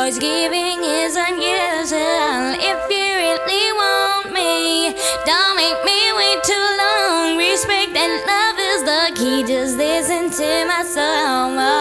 Cause giving is unusual. If you really want me, don't make me wait too long. Respect and love is the key. Just listen to my song.